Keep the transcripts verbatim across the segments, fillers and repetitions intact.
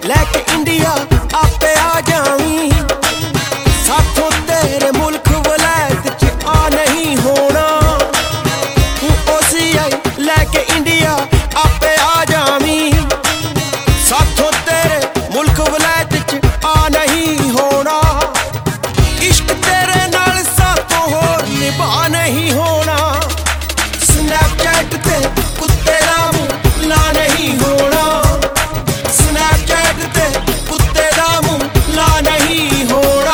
लैके इंडिया आपे आ जावी साथों तेरे मुल्क वलैत च आ नहीं होना तू ओसीआई लैके इंडिया आपे आ जावी साथों तेरे मुल्क वलैत च आ नहीं होना इश्क तेरे नाल साथों होर निभा नहीं होना स्नैपचैट ते कुत्ते दा मुंह ला नहीं होना स्नैपचैट ते कुत्ते दा मुंह ला नहीं होना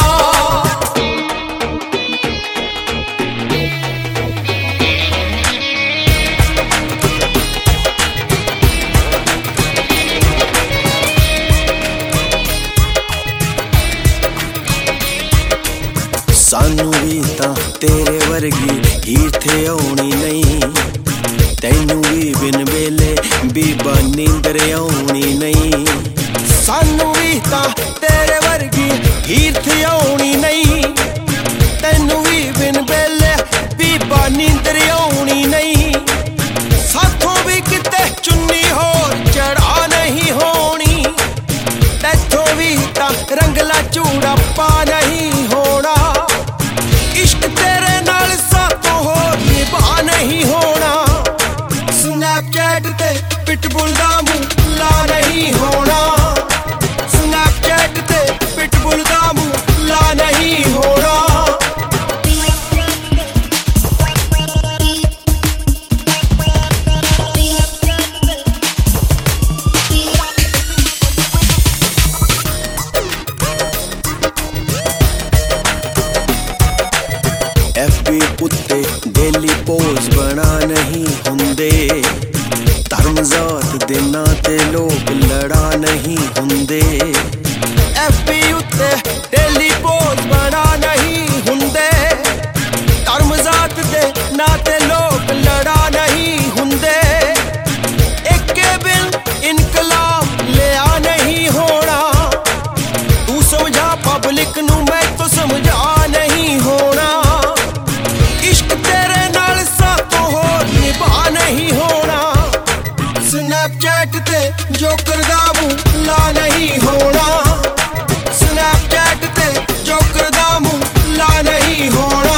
सानू भी तां तेरे वर्गी हीर थे आउणी नहीं तैनू भी बिन वेले बीबा नींदर आउणी नहीं सानू भी तां तेरे वर्गी हीर थे आउणी नहीं तैनू भी बिन वेले बीबा नींदर आउणी नहीं साथों भी किते चुन्नी होर चढ़ा नहीं होनी तैथों भी तां रंगला चूड़ा पा नहीं होना इश्क तेरे नाल साथों होर निभा नहीं होना स्नैपचैट ते पिटबुल दा मुंह ला नहीं होना स्नैपचैट ते पिटबुल दा मुंह ला नहीं होना एफबी उत्ते डेली पोज बना नहीं हुंदे धर्म जात दे नां ते लोग लड़ा नहीं हुंदे एफबी उत्ते डेली पोज बना नहीं हुंदे धर्म जात दे नां ते लोग लड़ा नहीं हुंदे एके बिन इनकलाब लिया नहीं होना तू समझा पब्लिक नू मैं तो समझा नहीं होना नहीं होना स्नैपचैट ते जोकर दा मुंह ला नहीं होना स्नैपचैट ते जोकर दा मुंह ला नहीं होना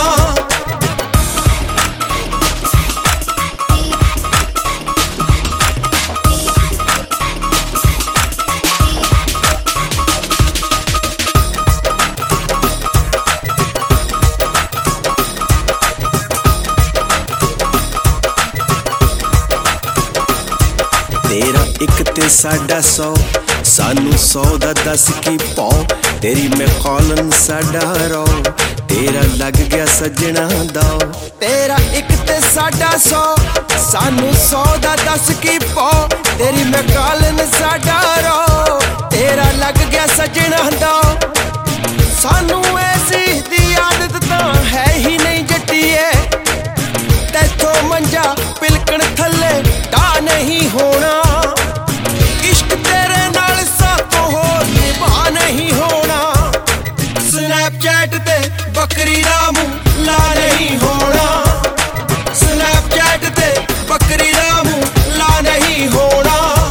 तेरा एक ते साडा सौ सानू सौ दा दस की पौ तेरी मैं कॉलन साडा रो तेरा लग गया सजना दाओ तेरा एक ते साडा सौ सानू सौ दा दस की पौ तेरी मैं कॉलन साडा रो तेरा लग गया सजना दाओ सानू ऐसी दी आदत तां है ही नहीं जट्टिए तैथों मंजा पिलकण थल्ले टा नहीं होना इश्क तेरे नाल साथों होर निभा नहीं होना स्नैपचैट ते बकरी दा मुंह ला नहीं होना स्नैपचैट ते बकरी दा मुंह ला नहीं होना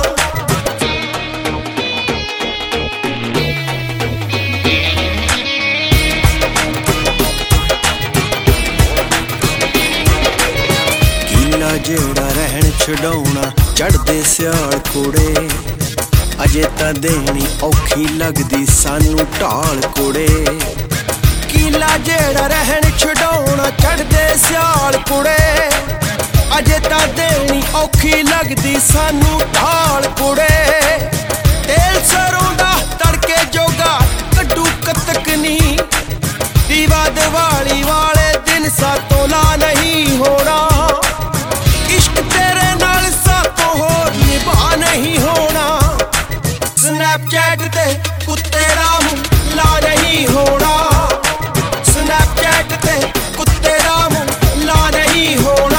जेड़ा रहन छड़ाउना चढ़दे स्याल कुड़े अजे तां देनी औखी लगदी सानू ढाल कुड़े कीला जेड़ा रहन छड़ाउना चढ़दे स्याल कुड़े अजे तां देनी औखी लगदी सानू ढाल कुड़े तेल सरों दा तड़के जोगा कड्डू कतकनी दीवा दिवाली वाले दिन सातों ला नहीं होना इश्क तेरे नाल साथों होर निभा नहीं होना स्नैपचैट ते कुत्ते दा मुंह ला नहीं होना स्नैपचैट ते कुत्ते दा मुंह ला नहीं होना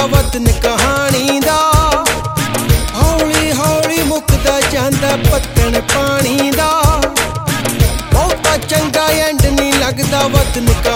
ਵਤਨ ਕਹਾਣੀ ਦਾ। ਹੌਲੀ ਹੌਲੀ ਮੁੱਕਦਾ ਜਾਂਦਾ ਪੱਤਣ ਪਾਣੀ ਦਾ। ਬਹੁਤਾ ਚੰਗਾ ਐਂਡ ਨਹੀਂ ਲੱਗਦਾ ਵਤਨ